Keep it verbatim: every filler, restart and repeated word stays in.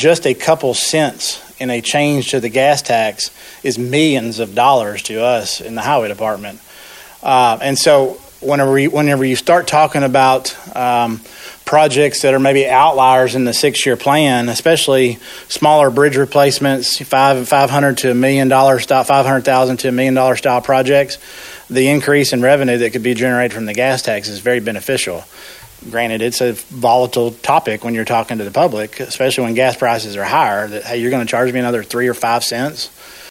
just a couple cents in a change to the gas tax is millions of dollars to us in the highway department. Uh, and so whenever you, whenever you start talking about um, projects that are maybe outliers in the six-year plan, especially smaller bridge replacements, five five hundred to a million dollar style, five hundred thousand to a million dollar style projects, the increase in revenue that could be generated from the gas tax is very beneficial. Granted, it's a volatile topic when you're talking to the public, especially when gas prices are higher, that, hey, you're going to charge me another three or five cents